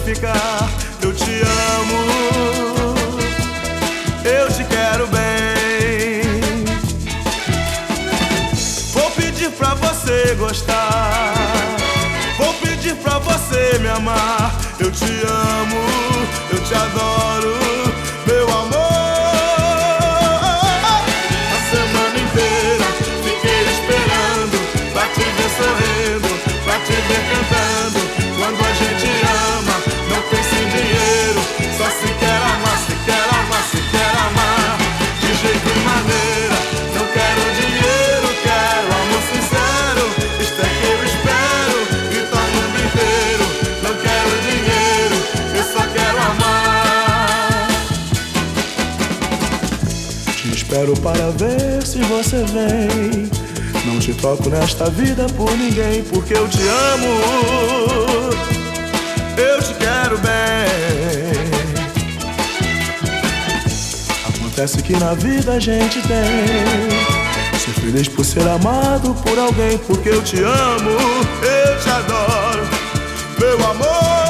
ficar. Eu te amo, eu te quero bem. Vou pedir pra você gostar, vou pedir pra você me amar. Eu te amo, eu te adoro, meu amor. A semana inteira fiquei esperando pra te ver sorrindo, pra te ver cantando. Quando a gente ama, não pensa em dinheiro, só se quer amar, se quer amar, se quer amar. De jeito e maneira, não quero dinheiro, quero amor sincero. Isto é que eu espero, grita o mundo inteiro. Não quero dinheiro, eu só quero amar. Te espero para ver se você vem. Não te troco nesta vida por ninguém, porque eu te amo, eu te quero bem. Acontece que na vida a gente tem ser feliz por ser amado por alguém, porque eu te amo, eu te adoro, meu amor.